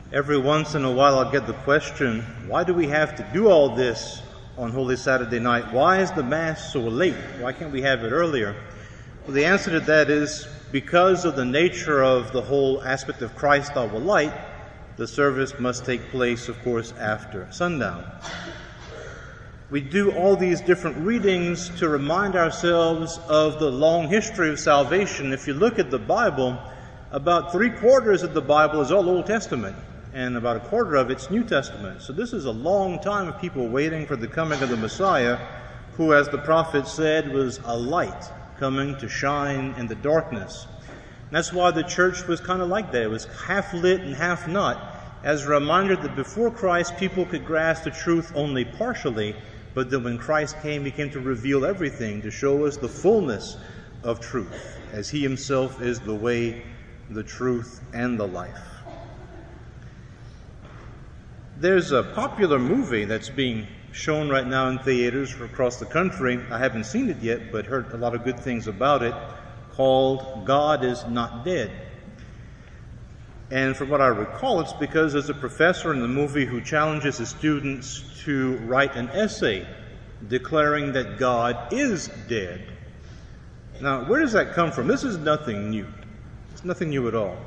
Every once in a while I'll get the question, why do we have to do all this on Holy Saturday night? Why is the Mass so late? Why can't we have it earlier? Well, the answer to that is because of the nature of the whole aspect of Christ our light, the service must take place, of course, after sundown. We do all these different readings to remind ourselves of the long history of salvation. If you look at the Bible, about 3/4 of the Bible is all Old Testament, and about 1/4 of it's New Testament. So this is a long time of people waiting for the coming of the Messiah, who, as the prophet said, was a light coming to shine in the darkness. And that's why the church was kind of like that. It was half lit and half not, as a reminder that before Christ, people could grasp the truth only partially, but that when Christ came, he came to reveal everything, to show us the fullness of truth, as he himself is the way, the truth, and the life. There's a popular movie that's being shown right now in theaters across the country. I haven't seen it yet, but heard a lot of good things about it, called God Is Not Dead. And from what I recall, it's because there's a professor in the movie who challenges his students to write an essay declaring that God is dead. Now, where does that come from? This is nothing new. It's nothing new at all.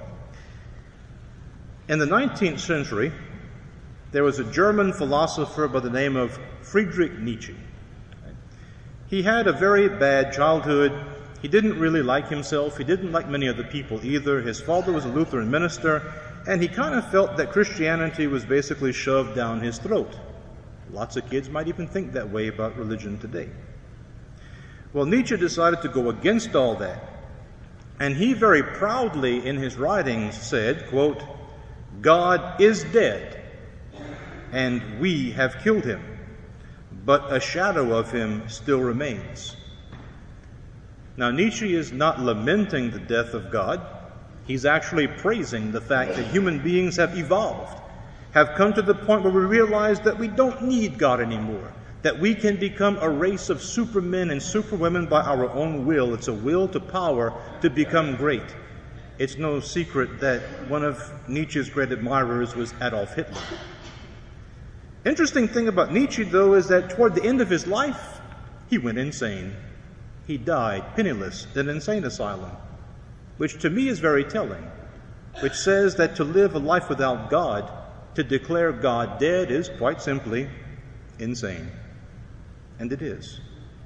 In the 19th century, there was a German philosopher by the name of Friedrich Nietzsche. He had a very bad childhood. He didn't really like himself. He didn't like many other people either. His father was a Lutheran minister, and he kind of felt that Christianity was basically shoved down his throat. Lots of kids might even think that way about religion today. Well, Nietzsche decided to go against all that. And he very proudly in his writings said, quote, "God is dead, and we have killed him, but a shadow of him still remains." Now, Nietzsche is not lamenting the death of God. He's actually praising the fact that human beings have evolved, have come to the point where we realize that we don't need God anymore, that we can become a race of supermen and superwomen by our own will. It's a will to power to become great. It's no secret that one of Nietzsche's great admirers was Adolf Hitler. Interesting thing about Nietzsche, though, is that toward the end of his life, he went insane. He died penniless in an insane asylum, which to me is very telling, which says that to live a life without God, to declare God dead, is quite simply insane. And it is.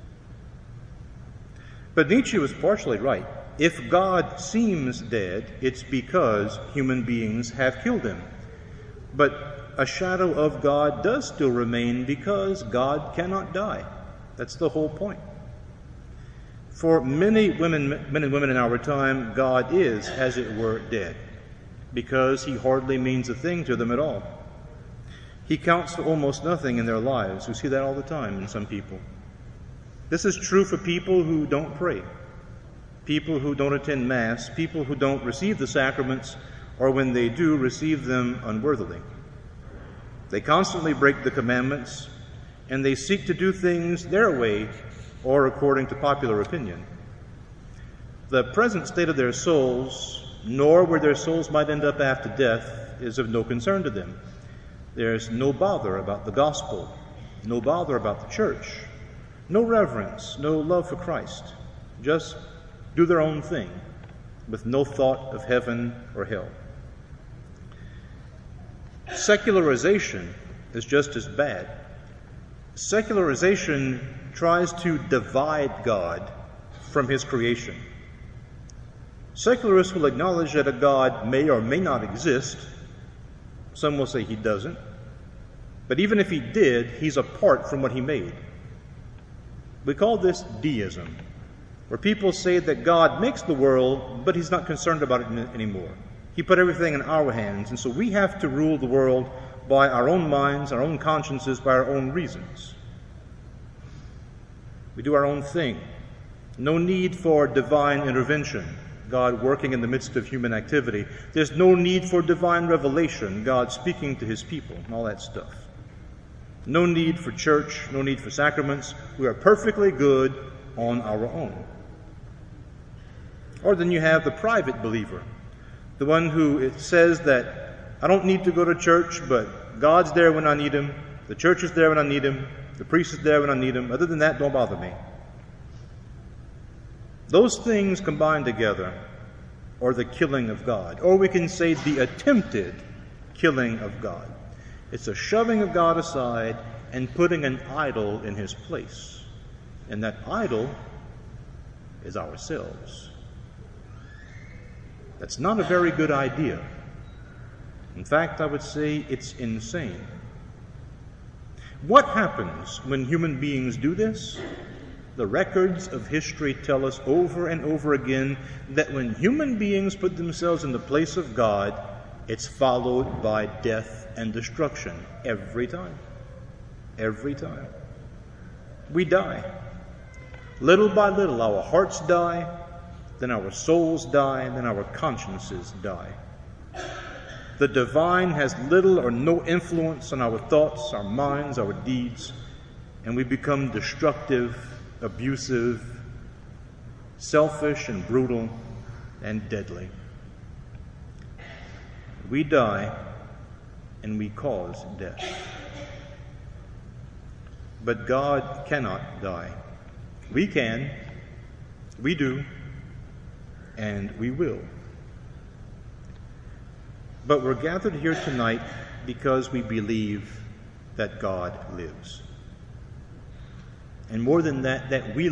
But Nietzsche was partially right. If God seems dead, it's because human beings have killed him. But a shadow of God does still remain because God cannot die. That's the whole point. For many men and women in our time, God is, as it were, dead, because he hardly means a thing to them at all. He counts for almost nothing in their lives. We see that all the time in some people. This is true for people who don't pray, people who don't attend Mass, people who don't receive the sacraments, or when they do, receive them unworthily. They constantly break the commandments, and they seek to do things their way or according to popular opinion. The present state of their souls, nor where their souls might end up after death, is of no concern to them. There's no bother about the gospel, no bother about the church, no reverence, no love for Christ. Just do their own thing with no thought of heaven or hell. Secularization is just as bad. Secularization tries to divide God from his creation. Secularists will acknowledge that a God may or may not exist. Some will say he doesn't. But even if he did, he's apart from what he made. We call this deism, where people say that God makes the world, but he's not concerned about it anymore. He put everything in our hands, and so we have to rule the world by our own minds, our own consciences, by our own reasons. We do our own thing. No need for divine intervention, God working in the midst of human activity. There's no need for divine revelation, God speaking to his people, and all that stuff. No need for church, no need for sacraments. We are perfectly good on our own. Or then you have the private believer, the one who it says that I don't need to go to church, but God's there when I need Him. The church is there when I need Him. The priest is there when I need Him. Other than that, don't bother me. Those things combined together are the killing of God. Or we can say the attempted killing of God. It's a shoving of God aside and putting an idol in His place. And that idol is ourselves. That's not a very good idea. In fact, I would say it's insane. What happens when human beings do this? The records of history tell us over and over again that when human beings put themselves in the place of God, it's followed by death and destruction every time. Every time. We die. Little by little, our hearts die, then our souls die, and then our consciences die. The divine has little or no influence on our thoughts, our minds, our deeds, and we become destructive, abusive, selfish, and brutal, and deadly. We die, and we cause death. But God cannot die. We can, we do, and we will. But we're gathered here tonight because we believe that God lives. And more than that, that we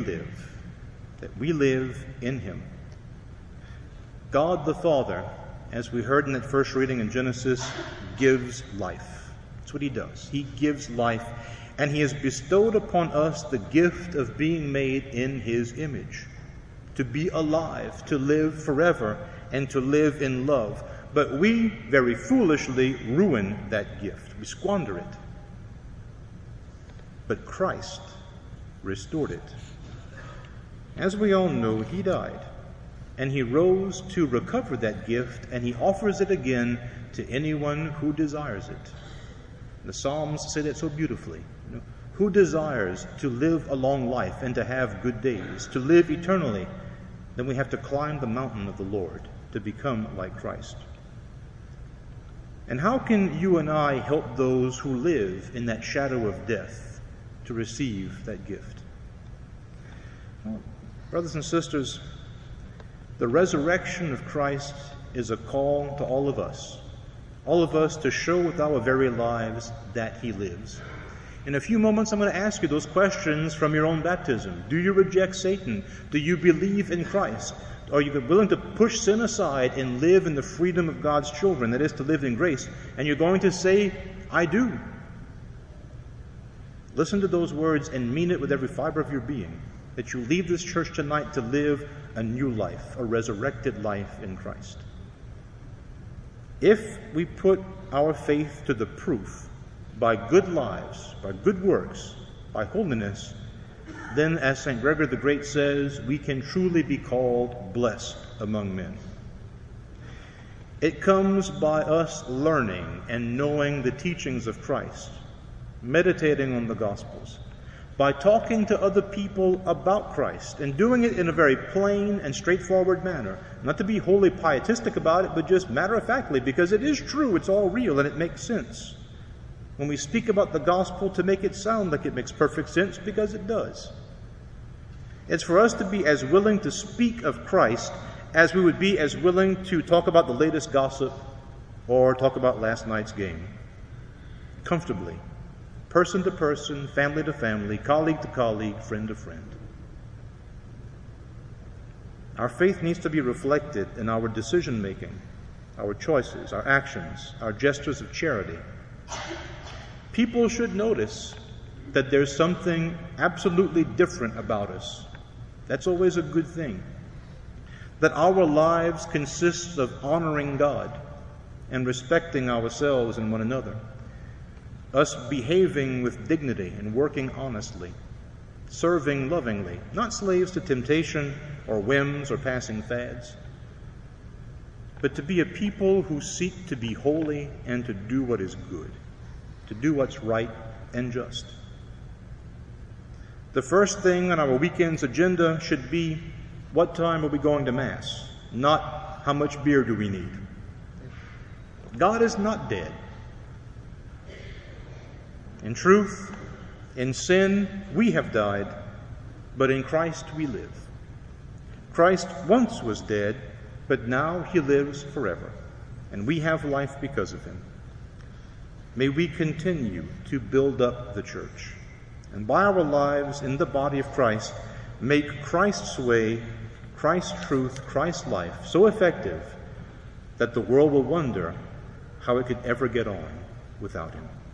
live in Him. God the Father, as we heard in that first reading in Genesis, gives life. That's what He does. He gives life, and He has bestowed upon us the gift of being made in His image, to be alive, to live forever, and to live in love. But we, very foolishly, ruin that gift. We squander it. But Christ restored it. As we all know, He died, and He rose to recover that gift, and He offers it again to anyone who desires it. The Psalms say that so beautifully. Who desires to live a long life and to have good days, to live eternally? Then we have to climb the mountain of the Lord to become like Christ. And how can you and I help those who live in that shadow of death to receive that gift? Well, brothers and sisters, the resurrection of Christ is a call to all of us to show with our very lives that He lives. In a few moments, I'm going to ask you those questions from your own baptism. Do you reject Satan? Do you believe in Christ? Are you willing to push sin aside and live in the freedom of God's children, that is, to live in grace? And you're going to say, I do. Listen to those words and mean it with every fiber of your being, that you leave this church tonight to live a new life, a resurrected life in Christ. If we put our faith to the proof by good lives, by good works, by holiness, then, as St. Gregory the Great says, we can truly be called blessed among men. It comes by us learning and knowing the teachings of Christ, meditating on the Gospels, by talking to other people about Christ and doing it in a very plain and straightforward manner. Not to be wholly pietistic about it, but just matter-of-factly, because it is true, it's all real, and it makes sense. When we speak about the gospel, to make it sound like it makes perfect sense, because it does. It's for us to be as willing to speak of Christ as we would be as willing to talk about the latest gossip or talk about last night's game. Comfortably. Person to person, family to family, colleague to colleague, friend to friend. Our faith needs to be reflected in our decision-making, our choices, our actions, our gestures of charity. People should notice that there's something absolutely different about us. That's always a good thing. That our lives consist of honoring God and respecting ourselves and one another. Us behaving with dignity and working honestly. Serving lovingly, not slaves to temptation or whims or passing fads, but to be a people who seek to be holy and to do what is good, to do what's right and just. The first thing on our weekend's agenda should be, what time are we going to Mass? Not how much beer do we need? God is not dead. In truth, in sin, we have died, but in Christ we live. Christ once was dead, but now he lives forever, and we have life because of him. May we continue to build up the church, and by our lives in the body of Christ, make Christ's way, Christ's truth, Christ's life so effective that the world will wonder how it could ever get on without him.